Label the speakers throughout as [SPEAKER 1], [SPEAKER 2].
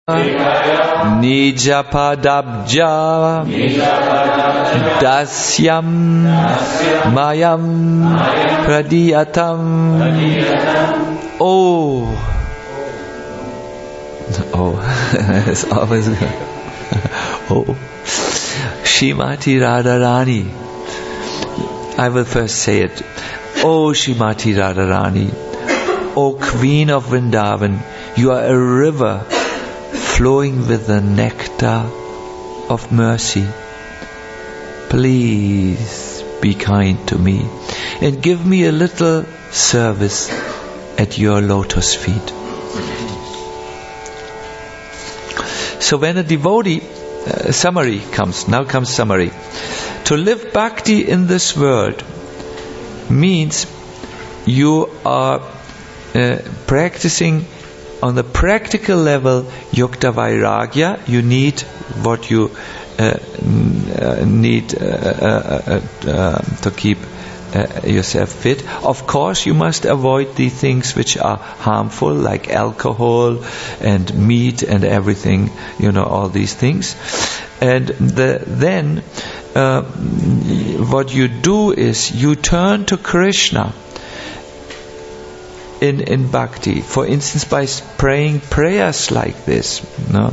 [SPEAKER 1] Nijapadabja Dasyam Mayam Pradiyatam. Oh, it's always good. Oh, Shrimati Radharani. I will first say it. Oh, Shrimati Radharani, O Queen of Vrindavan, you are a river flowing with the nectar of mercy. Please be kind to me and give me a little service at your lotus feet. So when a devotee, summary comes, now comes summary. To live bhakti in this world means you are practicing on the practical level yukta vairagya. You need what you need to keep yourself fit. Of course, you must avoid the things which are harmful, like alcohol and meat and everything. All these things. And then what you do is you turn to Krishna in bhakti. For instance, by praying prayers like this.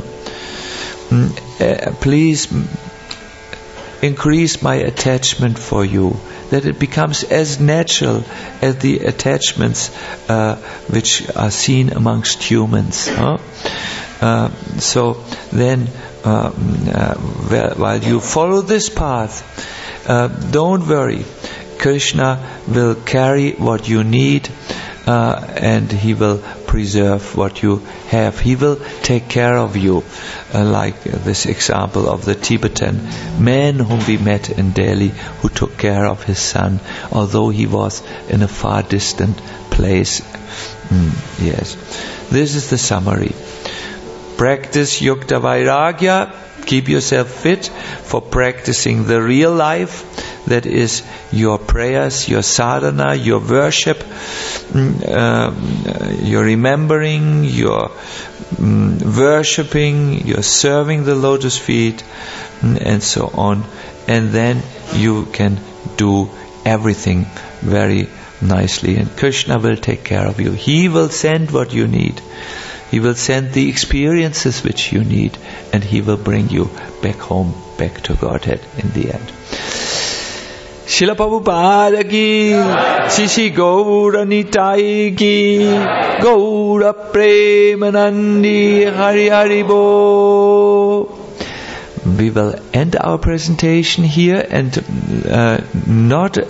[SPEAKER 1] Please increase my attachment for you, that it becomes as natural as the attachments which are seen amongst humans. So then, while you follow this path, don't worry. Krishna will carry what you need, and He will preserve what you have. He will take care of you, like this example of the Tibetan man whom we met in Delhi, who took care of his son, although he was in a far distant place. Yes, this is the summary. Practice yukta vairagya. Keep yourself fit for practicing the real life. That is your prayers, your sadhana, your worship, your remembering, your worshipping, your serving the lotus feet, and so on. And then you can do everything very nicely. And Krishna will take care of you. He will send what you need. He will send the experiences which you need, and He will bring you back home, back to Godhead in the end. Srila Prabhupada ki, Shri Gaura Nitai ki, Gaura Premanandi Hari Hari Bo. We will end our presentation here and not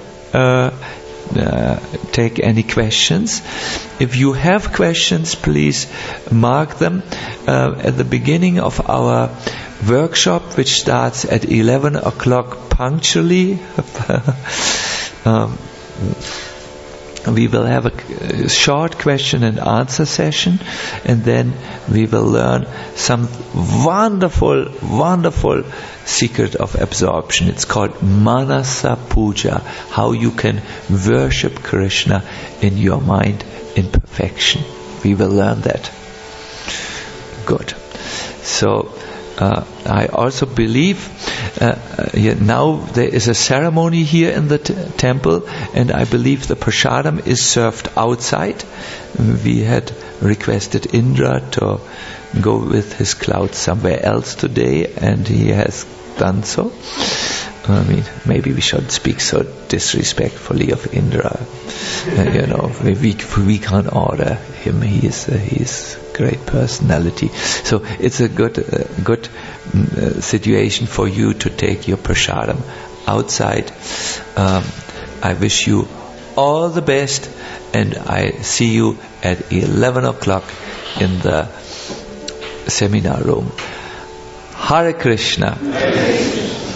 [SPEAKER 1] take any questions. If you have questions, please mark them at the beginning of our workshop, which starts at 11 o'clock punctually. We will have a short question and answer session, and then we will learn some wonderful secret of absorption. It's called Manasa Puja, how you can worship Krishna in your mind in perfection. We will learn that. Good. So I also believe now there is a ceremony here in the temple, and I believe the prasadam is served outside. We had requested Indra to go with his cloud somewhere else today, and he has done so. I mean, maybe we shouldn't speak so disrespectfully of Indra. We can't order him. He is great personality. So it's a good situation for you to take your prasadam outside. I wish you all the best, and I see you at 11 o'clock in the seminar room. Hare Krishna.